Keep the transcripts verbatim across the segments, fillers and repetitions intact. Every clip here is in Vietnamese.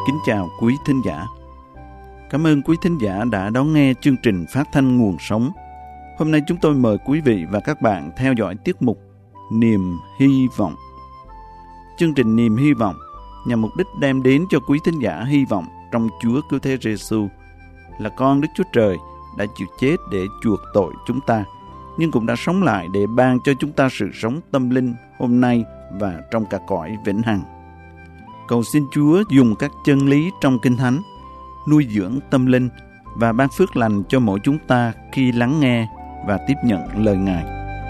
kính chào quý thính giả. Cảm ơn quý thính giả đã đón nghe chương trình phát thanh Nguồn Sống. Hôm nay chúng tôi mời quý vị và các bạn theo dõi tiết mục Niềm Hy Vọng. Chương trình Niềm Hy Vọng nhằm mục đích đem đến cho quý thính giả hy vọng trong Chúa Cứu Thế Giêsu là con Đức Chúa Trời đã chịu chết để chuộc tội chúng ta, nhưng cũng đã sống lại để ban cho chúng ta sự sống tâm linh hôm nay và trong cả cõi vĩnh hằng. Cầu xin Chúa dùng các chân lý trong Kinh Thánh nuôi dưỡng tâm linh và ban phước lành cho mỗi chúng ta khi lắng nghe và tiếp nhận lời Ngài.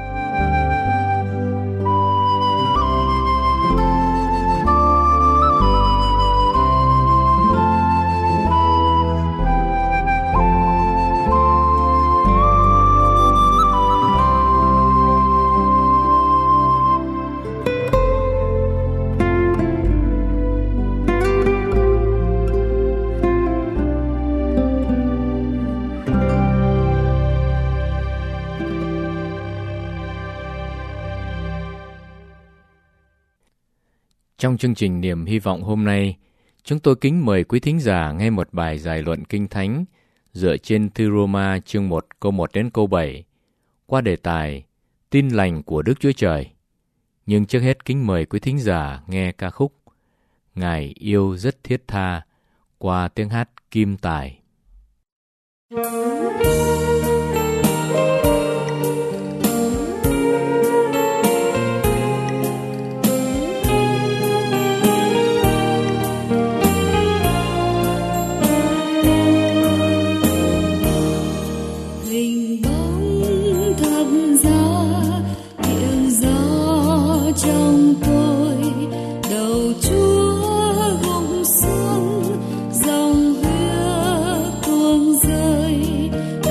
Trong chương trình Niềm Hy Vọng hôm nay, chúng tôi kính mời quý thính giả nghe một bài giải luận Kinh Thánh dựa trên Thư Rô-ma chương một câu một đến câu bảy qua đề tài Tin lành của Đức Chúa Trời. Nhưng trước hết kính mời quý thính giả nghe ca khúc Ngài yêu rất thiết tha qua tiếng hát Kim Tài. Dòng huyết tuôn rơi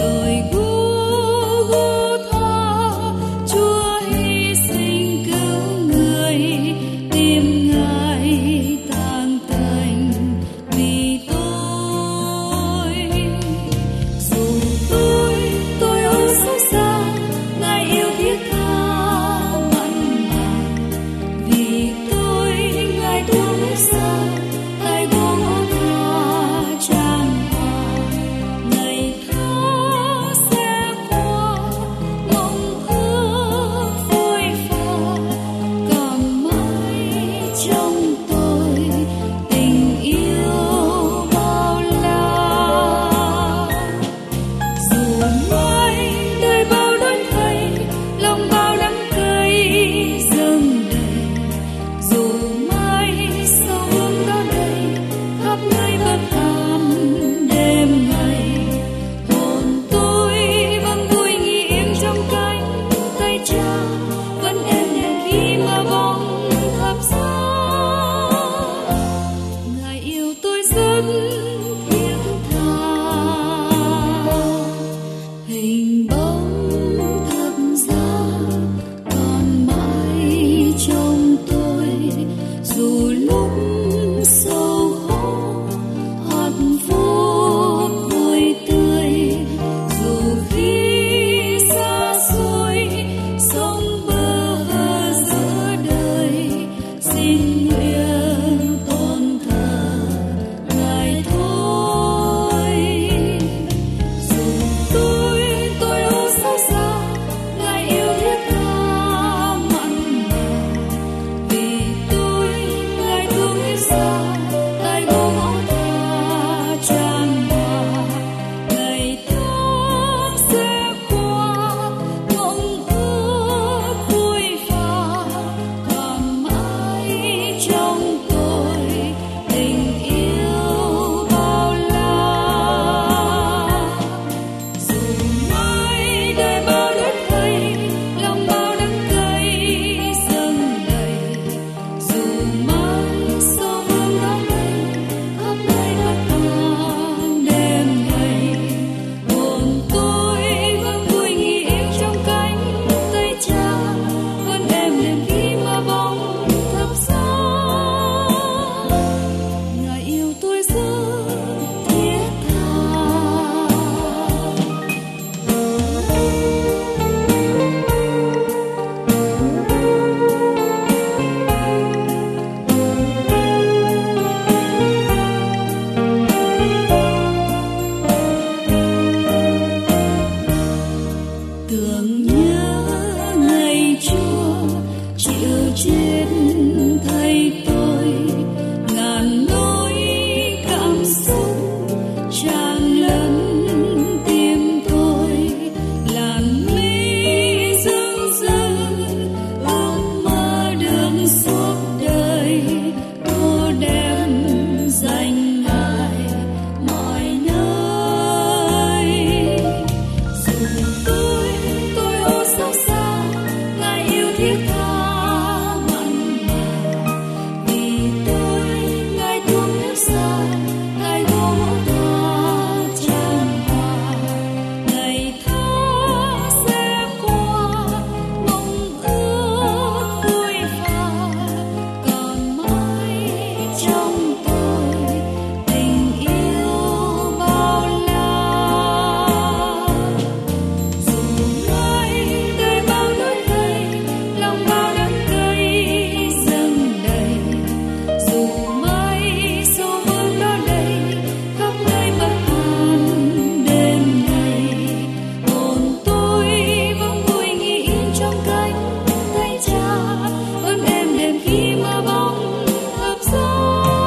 ước mơ được suốt đời, tô đem danh Ngài mọi nơi. Dù tôi tôi ô xót xa, Ngài yêu thiết tha mặn mà, vì tôi Ngài thương yêu xa, Ngài gõ tha tràn hòa. Ngày tháng sẽ qua, mong ước vui pha, còn mãi trong tôi tình yêu bao la. Dù mai đời bao nỗi đầy, lòng bao đắng cay dâng đầy, dù mai sâu vương đó đầy, khắp nơi bất an đêm ngày, hồn tôi vẫn vui nghĩ yên trong cánh tay Cha, ơn êm đềm khi mơ bóng hợp gió.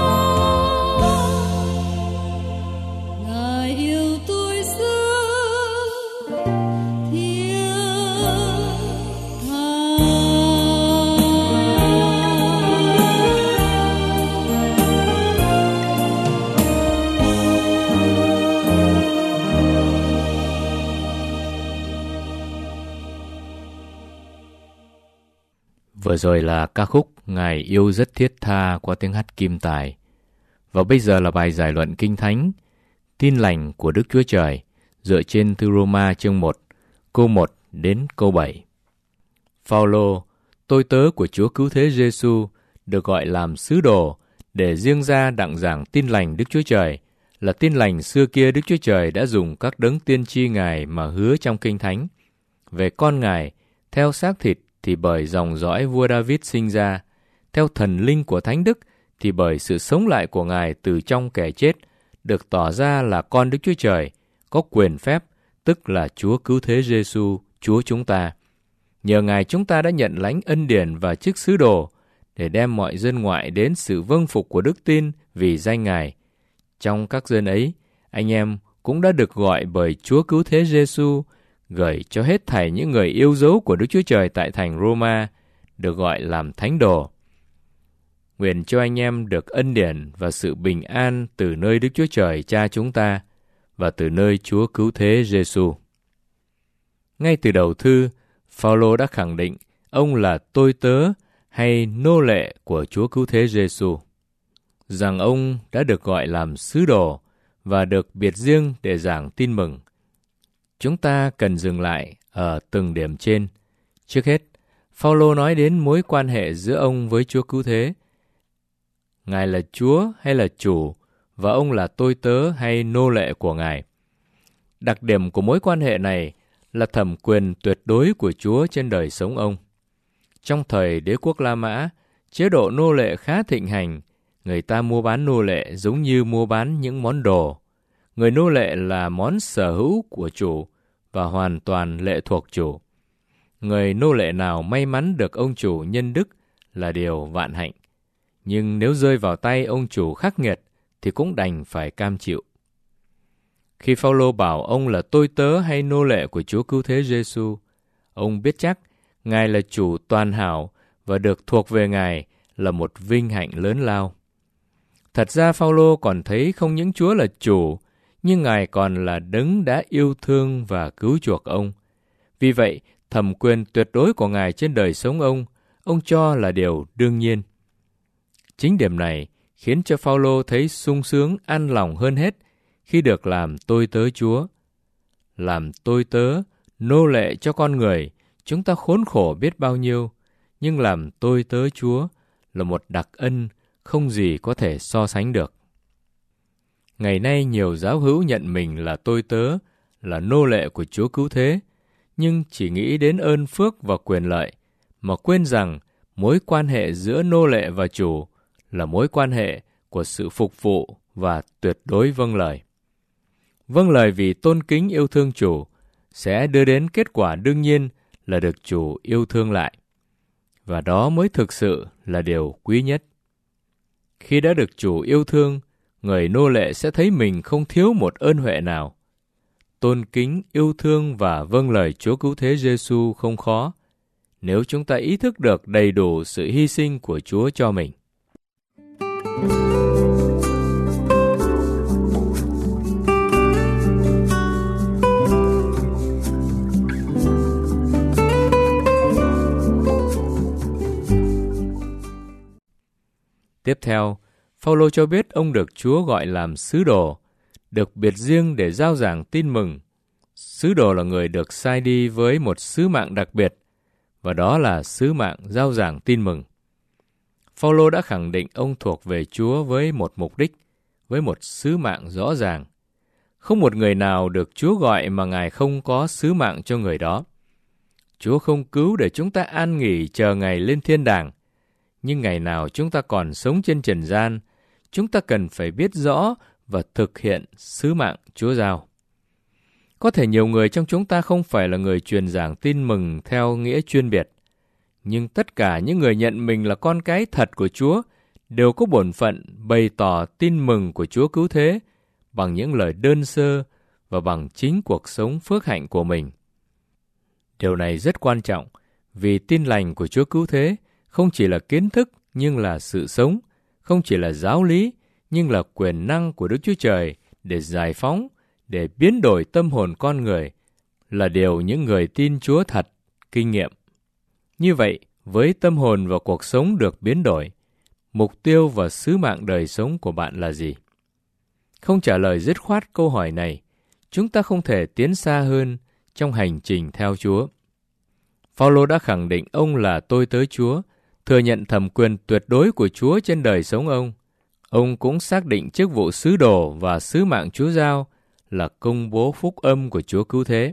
Ngài yêu tôi rất thiết Vừa rồi là ca khúc Ngài yêu rất thiết tha qua tiếng hát Kim Tài. Và bây giờ là bài giải luận Kinh Thánh, Tin lành của Đức Chúa Trời, dựa trên thư Roma chương một, câu một đến câu bảy. Phao-lô, tôi tớ của Chúa Cứu Thế Giê-xu, được gọi làm sứ đồ để riêng ra đặng giảng tin lành Đức Chúa Trời, là tin lành xưa kia Đức Chúa Trời đã dùng các đấng tiên tri Ngài mà hứa trong Kinh Thánh. Về con Ngài, theo xác thịt thì bởi dòng dõi vua David sinh ra, theo thần linh của Thánh Đức thì bởi sự sống lại của Ngài từ trong kẻ chết, được tỏ ra là con Đức Chúa Trời, có quyền phép, tức là Chúa Cứu Thế Giê-xu, Chúa chúng ta. Nhờ Ngài chúng ta đã nhận lãnh ân điển và chức sứ đồ, để đem mọi dân ngoại đến sự vâng phục của đức tin vì danh Ngài. Trong các dân ấy, anh em cũng đã được gọi bởi Chúa Cứu Thế Giê-xu, gửi cho hết thảy những người yêu dấu của Đức Chúa Trời tại thành Roma, được gọi làm thánh đồ. Nguyện cho anh em được ân điển và sự bình an từ nơi Đức Chúa Trời Cha chúng ta và từ nơi Chúa Cứu Thế Giê-xu. Ngay từ đầu thư, Phao-lô đã khẳng định ông là tôi tớ hay nô lệ của Chúa Cứu Thế Giê-xu, rằng ông đã được gọi làm sứ đồ và được biệt riêng để giảng tin mừng. Chúng ta cần dừng lại ở từng điểm trên. Trước hết, Phao-lô nói đến mối quan hệ giữa ông với Chúa Cứu Thế. Ngài là Chúa hay là chủ, và ông là tôi tớ hay nô lệ của Ngài. Đặc điểm của mối quan hệ này là thẩm quyền tuyệt đối của Chúa trên đời sống ông. Trong thời đế quốc La Mã, chế độ nô lệ khá thịnh hành. Người ta mua bán nô lệ giống như mua bán những món đồ. Người nô lệ là món sở hữu của chủ và hoàn toàn lệ thuộc chủ. Người nô lệ nào may mắn được ông chủ nhân đức là điều vạn hạnh. Nhưng nếu rơi vào tay ông chủ khắc nghiệt thì cũng đành phải cam chịu. Khi Phao-lô bảo ông là tôi tớ hay nô lệ của Chúa Cứu Thế Giê-xu, ông biết chắc Ngài là chủ toàn hảo và được thuộc về Ngài là một vinh hạnh lớn lao. Thật ra Phao-lô còn thấy không những Chúa là chủ, nhưng Ngài còn là đấng đã yêu thương và cứu chuộc ông. Vì vậy, thẩm quyền tuyệt đối của Ngài trên đời sống ông, ông cho là điều đương nhiên. Chính điểm này khiến cho Phao-lô thấy sung sướng an lòng hơn hết khi được làm tôi tớ Chúa. Làm tôi tớ, nô lệ cho con người, chúng ta khốn khổ biết bao nhiêu, nhưng làm tôi tớ Chúa là một đặc ân không gì có thể so sánh được. Ngày nay nhiều giáo hữu nhận mình là tôi tớ, là nô lệ của Chúa Cứu Thế, nhưng chỉ nghĩ đến ơn phước và quyền lợi, mà quên rằng mối quan hệ giữa nô lệ và chủ là mối quan hệ của sự phục vụ và tuyệt đối vâng lời. Vâng lời vì tôn kính yêu thương chủ sẽ đưa đến kết quả đương nhiên là được chủ yêu thương lại. Và đó mới thực sự là điều quý nhất. Khi đã được chủ yêu thương, người nô lệ sẽ thấy mình không thiếu một ơn huệ nào. Tôn kính, yêu thương và vâng lời Chúa Cứu Thế Giê-xu không khó. nếu chúng ta ý thức được đầy đủ sự hy sinh của Chúa cho mình. Tiếp theo, Phao-lô cho biết ông được Chúa gọi làm sứ đồ, được biệt riêng để rao giảng tin mừng. Sứ đồ là người được sai đi với một sứ mạng đặc biệt, và đó là sứ mạng rao giảng tin mừng. Phao-lô đã khẳng định ông thuộc về Chúa với một mục đích, với một sứ mạng rõ ràng. Không một người nào được Chúa gọi mà Ngài không có sứ mạng cho người đó. Chúa không cứu để chúng ta an nghỉ chờ Ngài lên thiên đàng, nhưng ngày nào chúng ta còn sống trên trần gian, chúng ta cần phải biết rõ và thực hiện sứ mạng Chúa giao. Có thể nhiều người trong chúng ta không phải là người truyền giảng tin mừng theo nghĩa chuyên biệt, nhưng tất cả những người nhận mình là con cái thật của Chúa đều có bổn phận bày tỏ tin mừng của Chúa cứu thế bằng những lời đơn sơ và bằng chính cuộc sống phước hạnh của mình. Điều này rất quan trọng, vì tin lành của Chúa cứu thế không chỉ là kiến thức nhưng là sự sống, không chỉ là giáo lý nhưng là quyền năng của Đức Chúa Trời để giải phóng, để biến đổi tâm hồn con người, là điều những người tin Chúa thật kinh nghiệm. Như vậy, với tâm hồn và cuộc sống được biến đổi, mục tiêu và sứ mạng đời sống của bạn là gì? Không trả lời dứt khoát câu hỏi này, chúng ta không thể tiến xa hơn trong hành trình theo Chúa. Phao-lô đã khẳng định ông là tôi tớ Chúa, thừa nhận thẩm quyền tuyệt đối của Chúa trên đời sống ông. Ông cũng xác định chức vụ sứ đồ và sứ mạng Chúa giao là công bố phúc âm của Chúa cứu thế.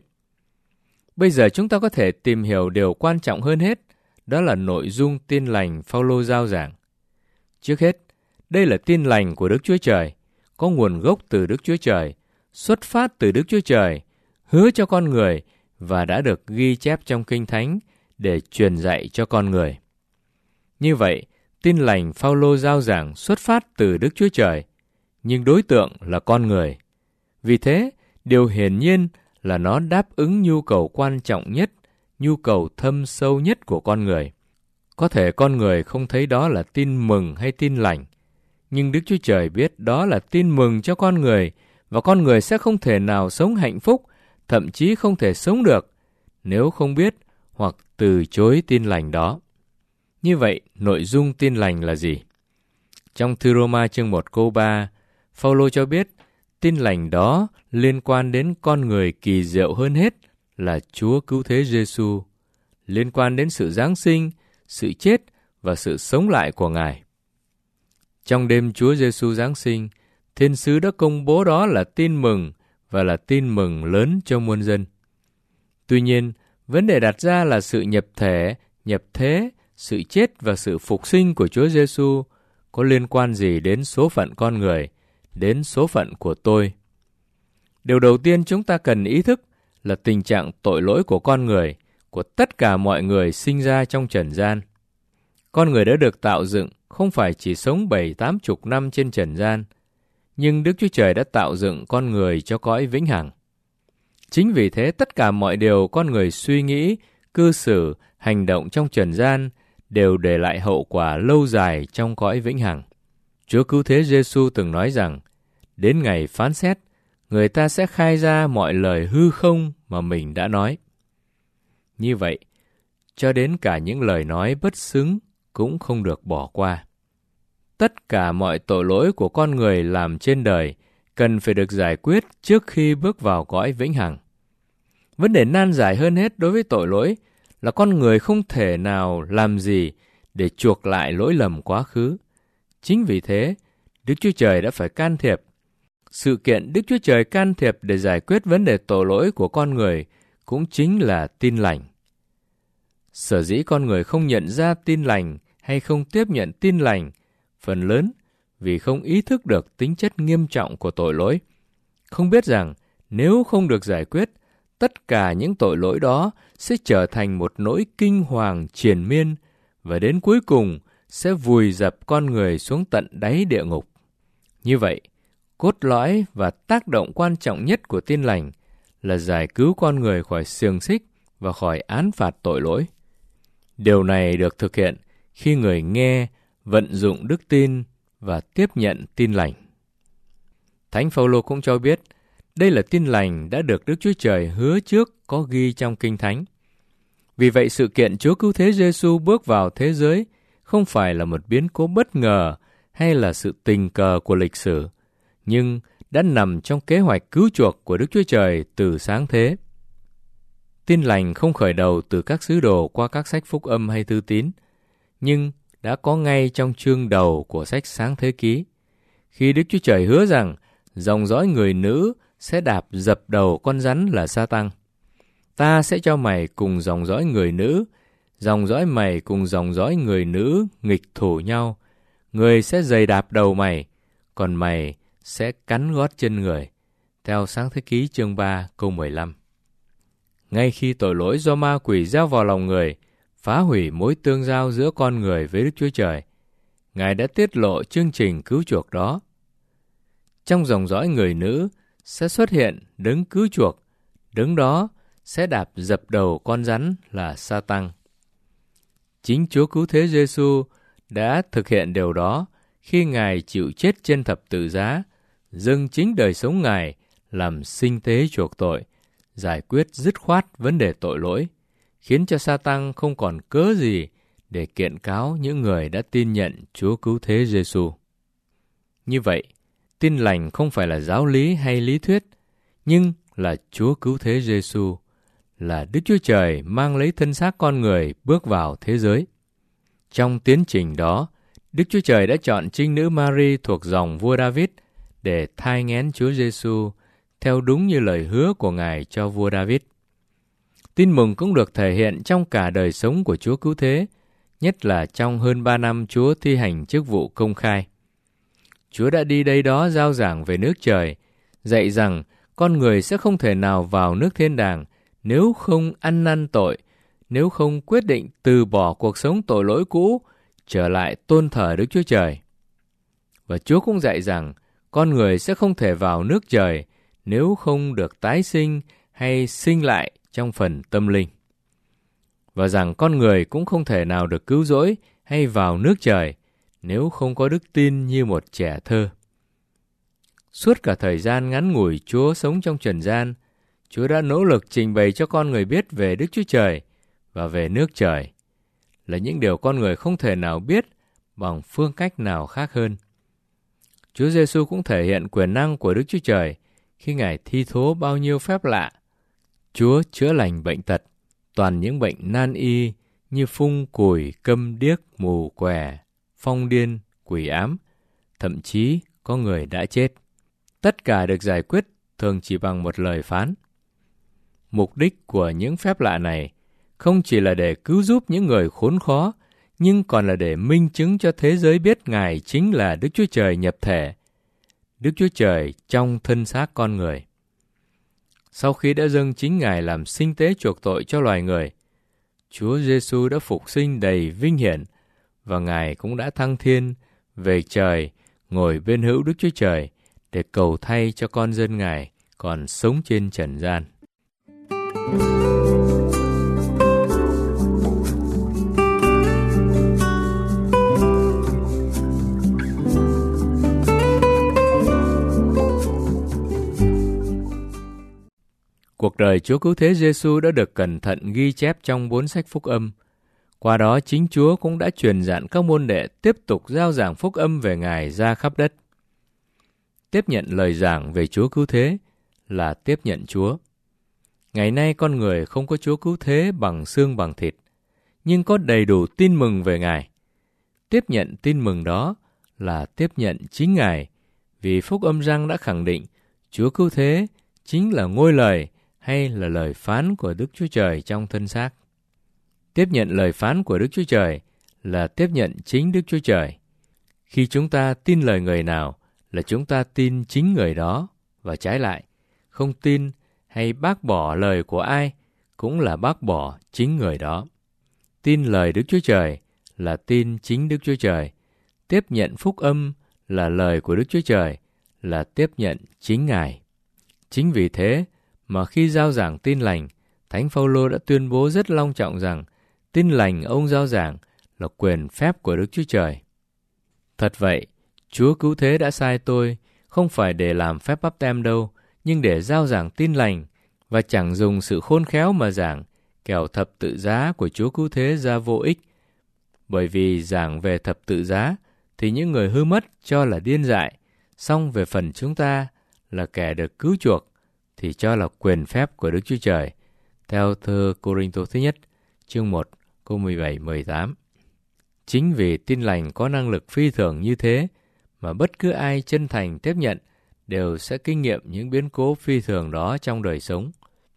Bây giờ chúng ta có thể tìm hiểu điều quan trọng hơn hết, đó là nội dung tin lành Phao-lô giao giảng. Trước hết, đây là tin lành của Đức Chúa Trời, có nguồn gốc từ Đức Chúa Trời, xuất phát từ Đức Chúa Trời, hứa cho con người và đã được ghi chép trong Kinh Thánh để truyền dạy cho con người. Như vậy, tin lành Phao-lô giao giảng xuất phát từ Đức Chúa Trời, nhưng đối tượng là con người. Vì thế, điều hiển nhiên là nó đáp ứng nhu cầu quan trọng nhất, nhu cầu thâm sâu nhất của con người. Có thể con người không thấy đó là tin mừng hay tin lành, nhưng Đức Chúa Trời biết đó là tin mừng cho con người, và con người sẽ không thể nào sống hạnh phúc, thậm chí không thể sống được, nếu không biết hoặc từ chối tin lành đó. Như vậy, nội dung tin lành là gì? Trong thư Roma chương một câu ba, Phao-lô cho biết tin lành đó liên quan đến con người kỳ diệu hơn hết là Chúa cứu thế Giêsu, liên quan đến sự giáng sinh, sự chết và sự sống lại của Ngài. Trong đêm Chúa Giêsu giáng sinh, thiên sứ đã công bố đó là tin mừng và là tin mừng lớn cho muôn dân. Tuy nhiên, vấn đề đặt ra là sự nhập thể, nhập thế, sự chết và sự phục sinh của Chúa Giêsu có liên quan gì đến số phận con người, đến số phận của tôi? Điều đầu tiên chúng ta cần ý thức là tình trạng tội lỗi của con người, của tất cả mọi người sinh ra trong trần gian. Con người đã được tạo dựng không phải chỉ sống bảy tám chục năm trên trần gian, nhưng Đức Chúa Trời đã tạo dựng con người cho cõi vĩnh hằng. Chính vì thế tất cả mọi điều con người suy nghĩ, cư xử, hành động trong trần gian đều để lại hậu quả lâu dài trong cõi vĩnh hằng. Chúa cứu thế Giêsu từng nói rằng, đến ngày phán xét, người ta sẽ khai ra mọi lời hư không mà mình đã nói. Như vậy, cho đến cả những lời nói bất xứng cũng không được bỏ qua. Tất cả mọi tội lỗi của con người làm trên đời cần phải được giải quyết trước khi bước vào cõi vĩnh hằng. Vấn đề nan giải hơn hết đối với tội lỗi là con người không thể nào làm gì để chuộc lại lỗi lầm quá khứ. Chính vì thế, Đức Chúa Trời đã phải can thiệp. Sự kiện Đức Chúa Trời can thiệp để giải quyết vấn đề tội lỗi của con người cũng chính là tin lành. Sở dĩ con người không nhận ra tin lành hay không tiếp nhận tin lành, phần lớn vì không ý thức được tính chất nghiêm trọng của tội lỗi. Không biết rằng nếu không được giải quyết, tất cả những tội lỗi đó sẽ trở thành một nỗi kinh hoàng triền miên và đến cuối cùng sẽ vùi dập con người xuống tận đáy địa ngục. Như vậy, cốt lõi và tác động quan trọng nhất của tin lành là giải cứu con người khỏi xiềng xích và khỏi án phạt tội lỗi. Điều này được thực hiện khi người nghe vận dụng đức tin và tiếp nhận tin lành. Thánh Phaolô cũng cho biết, đây là tin lành đã được Đức Chúa Trời hứa trước có ghi trong Kinh Thánh. Vì vậy, sự kiện Chúa Cứu Thế Giêsu bước vào thế giới không phải là một biến cố bất ngờ hay là sự tình cờ của lịch sử, nhưng đã nằm trong kế hoạch cứu chuộc của Đức Chúa Trời từ sáng thế. Tin lành không khởi đầu từ các sứ đồ qua các sách phúc âm hay thư tín, nhưng đã có ngay trong chương đầu của sách Sáng Thế Ký, khi Đức Chúa Trời hứa rằng dòng dõi người nữ sẽ đạp dập đầu con rắn là Sa-tăng. Ta sẽ cho mày cùng dòng dõi người nữ, dòng dõi mày cùng dòng dõi người nữ nghịch thủ nhau. Người sẽ giày đạp đầu mày, còn mày sẽ cắn gót chân người. Theo Sáng Thế Ký chương ba câu mười lăm. Ngay khi tội lỗi do ma quỷ gieo vào lòng người, phá hủy mối tương giao giữa con người với Đức Chúa Trời, Ngài đã tiết lộ chương trình cứu chuộc đó. Trong dòng dõi người nữ sẽ xuất hiện đấng cứu chuộc, đấng đó sẽ đạp dập đầu con rắn là Sa-tăng. Chính Chúa Cứu Thế Giêsu đã thực hiện điều đó khi Ngài chịu chết trên thập tự giá, dâng chính đời sống Ngài làm sinh tế chuộc tội, giải quyết dứt khoát vấn đề tội lỗi, khiến cho Sa-tăng không còn cớ gì để kiện cáo những người đã tin nhận Chúa Cứu Thế Giêsu. Như vậy, tin lành không phải là giáo lý hay lý thuyết, nhưng là Chúa Cứu Thế Giêsu, là Đức Chúa Trời mang lấy thân xác con người bước vào thế giới. Trong tiến trình đó, Đức Chúa Trời đã chọn trinh nữ Mary thuộc dòng vua David để thai nghén Chúa Giêsu theo đúng như lời hứa của Ngài cho vua David. Tin mừng cũng được thể hiện trong cả đời sống của Chúa Cứu Thế, nhất là trong hơn ba năm Chúa thi hành chức vụ công khai. Chúa đã đi đây đó rao giảng về nước trời, dạy rằng con người sẽ không thể nào vào nước thiên đàng nếu không ăn năn tội, nếu không quyết định từ bỏ cuộc sống tội lỗi cũ, trở lại tôn thờ Đức Chúa Trời. Và Chúa cũng dạy rằng con người sẽ không thể vào nước trời nếu không được tái sinh hay sinh lại trong phần tâm linh. Và rằng con người cũng không thể nào được cứu rỗi hay vào nước trời nếu không có đức tin như một trẻ thơ. Suốt cả thời gian ngắn ngủi Chúa sống trong trần gian, Chúa đã nỗ lực trình bày cho con người biết về Đức Chúa Trời và về nước trời, là những điều con người không thể nào biết bằng phương cách nào khác hơn. Chúa Giêsu cũng thể hiện quyền năng của Đức Chúa Trời khi Ngài thi thố bao nhiêu phép lạ. Chúa chữa lành bệnh tật, toàn những bệnh nan y như phung, cùi, câm điếc, mù, què, phong điên, quỷ ám, thậm chí có người đã chết. Tất cả được giải quyết thường chỉ bằng một lời phán. Mục đích của những phép lạ này không chỉ là để cứu giúp những người khốn khó, nhưng còn là để minh chứng cho thế giới biết Ngài chính là Đức Chúa Trời nhập thể, Đức Chúa Trời trong thân xác con người. Sau khi đã dâng chính Ngài làm sinh tế chuộc tội cho loài người, Chúa Giêsu đã phục sinh đầy vinh hiển, và Ngài cũng đã thăng thiên về trời, ngồi bên hữu Đức Chúa Trời để cầu thay cho con dân Ngài còn sống trên trần gian. Cuộc đời Chúa Cứu Thế Giêsu đã được cẩn thận ghi chép trong bốn sách phúc âm. Qua đó chính Chúa cũng đã truyền dặn các môn đệ tiếp tục rao giảng phúc âm về Ngài ra khắp đất. Tiếp nhận lời giảng về Chúa Cứu Thế là tiếp nhận Chúa. Ngày nay con người không có Chúa Cứu Thế bằng xương bằng thịt, nhưng có đầy đủ tin mừng về Ngài. Tiếp nhận tin mừng đó là tiếp nhận chính Ngài, vì phúc âm Giăng đã khẳng định Chúa Cứu Thế chính là ngôi lời hay là lời phán của Đức Chúa Trời trong thân xác. Tiếp nhận lời phán của Đức Chúa Trời là tiếp nhận chính Đức Chúa Trời. Khi chúng ta tin lời người nào là chúng ta tin chính người đó, và trái lại, không tin hay bác bỏ lời của ai cũng là bác bỏ chính người đó. Tin lời Đức Chúa Trời là tin chính Đức Chúa Trời. Tiếp nhận phúc âm là lời của Đức Chúa Trời, là tiếp nhận chính Ngài. Chính vì thế mà khi rao giảng tin lành, Thánh Phaolô đã tuyên bố rất long trọng rằng tin lành ông rao giảng là quyền phép của Đức Chúa Trời. Thật vậy, Chúa Cứu Thế đã sai tôi, không phải để làm phép báp têm đâu, nhưng để rao giảng tin lành, và chẳng dùng sự khôn khéo mà giảng, kẻo thập tự giá của Chúa Cứu Thế ra vô ích. Bởi vì giảng về thập tự giá, thì những người hư mất cho là điên dại, song về phần chúng ta là kẻ được cứu chuộc, thì cho là quyền phép của Đức Chúa Trời. Theo thơ Cô-rinh-tô thứ nhất, chương một, câu mười bảy mười tám. Chính vì tin lành có năng lực phi thường như thế, mà bất cứ ai chân thành tiếp nhận đều sẽ kinh nghiệm những biến cố phi thường đó trong đời sống.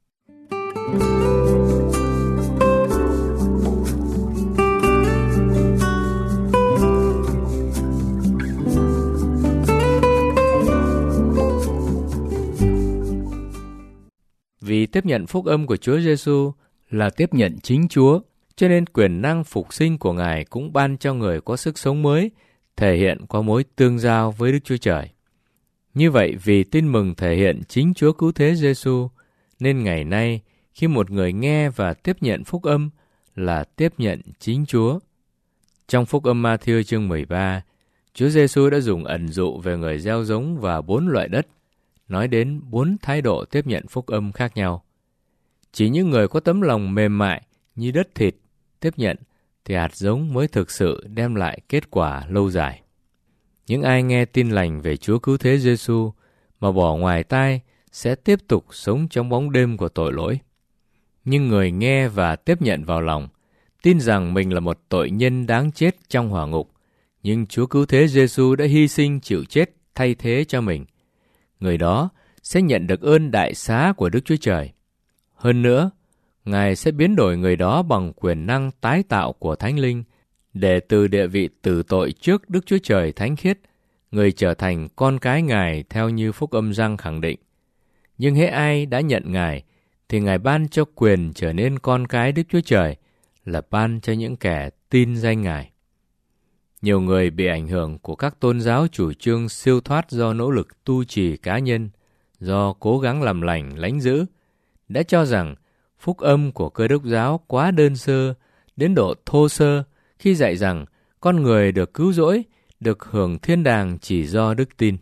Vì tiếp nhận phúc âm của Chúa Giêsu là tiếp nhận chính Chúa, cho nên quyền năng phục sinh của Ngài cũng ban cho người có sức sống mới, thể hiện qua mối tương giao với Đức Chúa Trời. Như vậy, vì tin mừng thể hiện chính Chúa Cứu Thế Giêsu, nên ngày nay khi một người nghe và tiếp nhận phúc âm là tiếp nhận chính Chúa. Trong phúc âm Ma-thi-ơ chương mười ba, Chúa Giêsu đã dùng ẩn dụ về người gieo giống và bốn loại đất, nói đến bốn thái độ tiếp nhận phúc âm khác nhau. Chỉ những người có tấm lòng mềm mại như đất thịt tiếp nhận thì hạt giống mới thực sự đem lại kết quả lâu dài. Những ai nghe tin lành về Chúa Cứu Thế Giêsu mà bỏ ngoài tai sẽ tiếp tục sống trong bóng đêm của tội lỗi. Nhưng người nghe và tiếp nhận vào lòng, tin rằng mình là một tội nhân đáng chết trong hỏa ngục, nhưng Chúa Cứu Thế Giêsu đã hy sinh chịu chết thay thế cho mình. Người đó sẽ nhận được ơn đại xá của Đức Chúa Trời. Hơn nữa, Ngài sẽ biến đổi người đó bằng quyền năng tái tạo của Thánh Linh, để từ địa vị tử tội trước Đức Chúa Trời thánh khiết, người trở thành con cái Ngài theo như phúc âm Giăng khẳng định. Nhưng hễ ai đã nhận Ngài, thì Ngài ban cho quyền trở nên con cái Đức Chúa Trời, là ban cho những kẻ tin danh Ngài. Nhiều người bị ảnh hưởng của các tôn giáo chủ trương siêu thoát do nỗ lực tu trì cá nhân, do cố gắng làm lành, lánh dữ, đã cho rằng phúc âm của Cơ Đốc giáo quá đơn sơ, đến độ thô sơ khi dạy rằng con người được cứu rỗi, được hưởng thiên đàng chỉ do đức tin.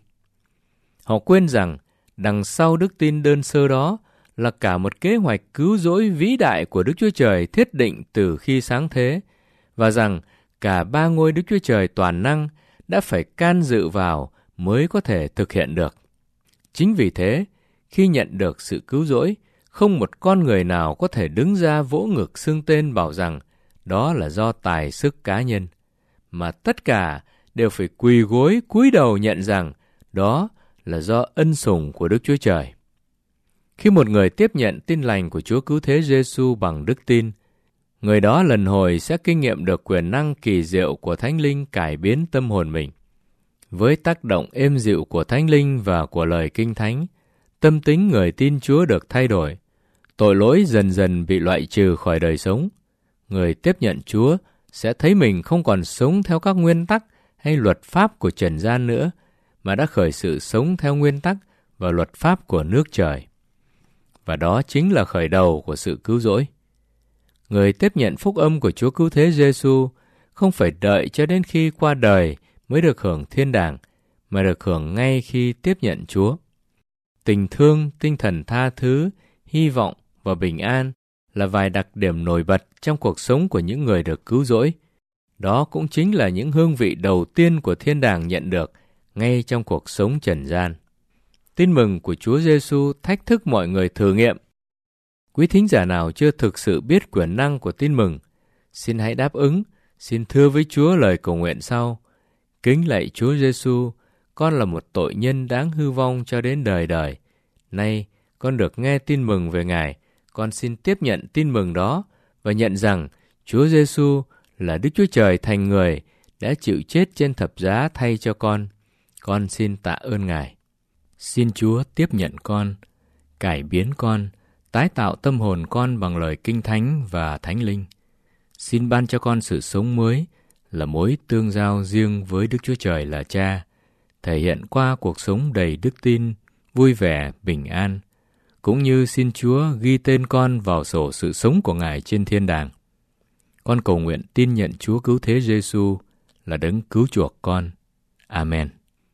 Họ quên rằng đằng sau đức tin đơn sơ đó là cả một kế hoạch cứu rỗi vĩ đại của Đức Chúa Trời thiết định từ khi sáng thế, và rằng cả ba ngôi Đức Chúa Trời toàn năng đã phải can dự vào mới có thể thực hiện được. Chính vì thế, khi nhận được sự cứu rỗi, không một con người nào có thể đứng ra vỗ ngực xưng tên bảo rằng đó là do tài sức cá nhân, mà tất cả đều phải quỳ gối cúi đầu nhận rằng đó là do ân sủng của Đức Chúa Trời. Khi một người tiếp nhận tin lành của Chúa Cứu Thế Giêsu bằng đức tin, người đó lần hồi sẽ kinh nghiệm được quyền năng kỳ diệu của Thánh Linh cải biến tâm hồn mình. Với tác động êm dịu của Thánh Linh và của lời Kinh Thánh, tâm tính người tin Chúa được thay đổi, tội lỗi dần dần bị loại trừ khỏi đời sống. Người tiếp nhận Chúa sẽ thấy mình không còn sống theo các nguyên tắc hay luật pháp của trần gian nữa, mà đã khởi sự sống theo nguyên tắc và luật pháp của nước trời. Và đó chính là khởi đầu của sự cứu rỗi. Người tiếp nhận phúc âm của Chúa Cứu Thế Giêsu không phải đợi cho đến khi qua đời mới được hưởng thiên đàng, mà được hưởng ngay khi tiếp nhận Chúa. Tình thương, tinh thần tha thứ, hy vọng và bình an là vài đặc điểm nổi bật trong cuộc sống của những người được cứu rỗi. Đó cũng chính là những hương vị đầu tiên của thiên đàng nhận được ngay trong cuộc sống trần gian. Tin mừng của Chúa Giêsu thách thức mọi người thử nghiệm. Quý thính giả nào chưa thực sự biết quyền năng của tin mừng, xin hãy đáp ứng, xin thưa với Chúa lời cầu nguyện sau. Kính lạy Chúa Giêsu, con là một tội nhân đáng hư vong cho đến đời đời. Nay, con được nghe tin mừng về Ngài, con xin tiếp nhận tin mừng đó và nhận rằng Chúa Giêsu là Đức Chúa Trời thành người đã chịu chết trên thập giá thay cho con. Con xin tạ ơn Ngài. Xin Chúa tiếp nhận con, cải biến con, tái tạo tâm hồn con bằng lời Kinh Thánh và Thánh Linh. Xin ban cho con sự sống mới là mối tương giao riêng với Đức Chúa Trời là Cha, thể hiện qua cuộc sống đầy đức tin, vui vẻ, bình an, cũng như xin Chúa ghi tên con vào sổ sự sống của Ngài trên thiên đàng. Con cầu nguyện tin nhận Chúa Cứu Thế Giêsu là đấng cứu chuộc con. Amen.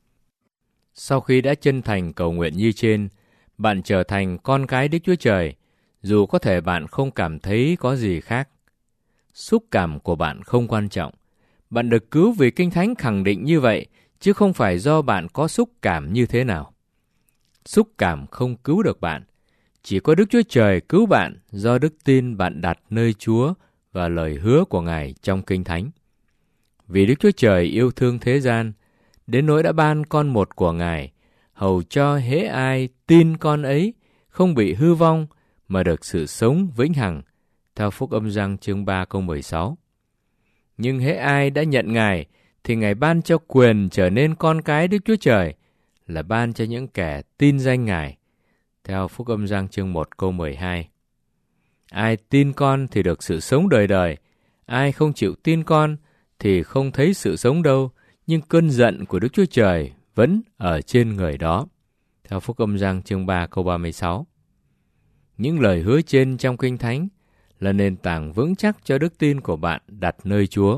Sau khi đã chân thành cầu nguyện như trên, bạn trở thành con cái Đức Chúa Trời, dù có thể bạn không cảm thấy có gì khác. Xúc cảm của bạn không quan trọng. Bạn được cứu vì Kinh Thánh khẳng định như vậy, chứ không phải do bạn có xúc cảm như thế nào. Xúc cảm không cứu được bạn. Chỉ có Đức Chúa Trời cứu bạn do đức tin bạn đặt nơi Chúa và lời hứa của Ngài trong Kinh Thánh. Vì Đức Chúa Trời yêu thương thế gian, đến nỗi đã ban con một của Ngài, hầu cho hễ ai tin con ấy không bị hư vong mà được sự sống vĩnh hằng, theo Phúc Âm Giăng chương ba câu mười sáu. Nhưng hễ ai đã nhận Ngài, thì Ngài ban cho quyền trở nên con cái Đức Chúa Trời, là ban cho những kẻ tin danh Ngài, theo Phúc Âm Giăng chương một câu mười hai. Ai tin con thì được sự sống đời đời, ai không chịu tin con thì không thấy sự sống đâu, nhưng cơn giận của Đức Chúa Trời vẫn ở trên người đó, theo Phúc Âm Giăng chương ba câu ba mươi sáu. Những lời hứa trên trong Kinh Thánh là nền tảng vững chắc cho đức tin của bạn đặt nơi Chúa.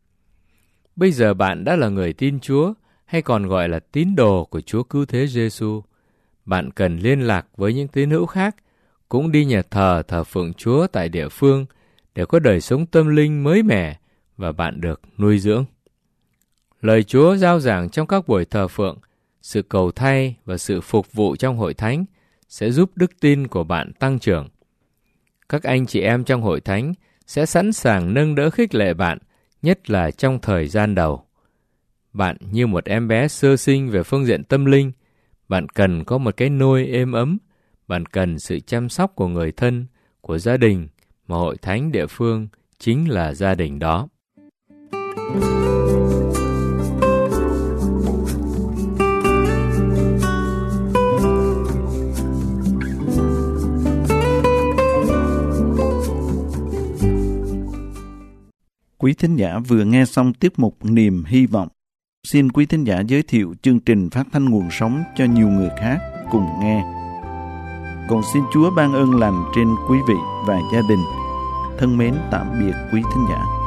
Bây giờ bạn đã là người tin Chúa, hay còn gọi là tín đồ của Chúa Cứu Thế Giêsu. Bạn cần liên lạc với những tín hữu khác, cũng đi nhà thờ thờ phượng Chúa tại địa phương để có đời sống tâm linh mới mẻ và bạn được nuôi dưỡng. Lời Chúa rao giảng trong các buổi thờ phượng, sự cầu thay và sự phục vụ trong hội thánh sẽ giúp đức tin của bạn tăng trưởng. Các anh chị em trong hội thánh sẽ sẵn sàng nâng đỡ khích lệ bạn, nhất là trong thời gian đầu. Bạn như một em bé sơ sinh về phương diện tâm linh, bạn cần có một cái nôi êm ấm, bạn cần sự chăm sóc của người thân, của gia đình, mà hội thánh địa phương chính là gia đình đó. Quý thính giả vừa nghe xong tiết mục Niềm Hy Vọng. Xin quý thính giả giới thiệu chương trình phát thanh nguồn sống cho nhiều người khác cùng nghe. Còn xin Chúa ban ơn lành trên quý vị và gia đình. Thân mến tạm biệt quý thính giả.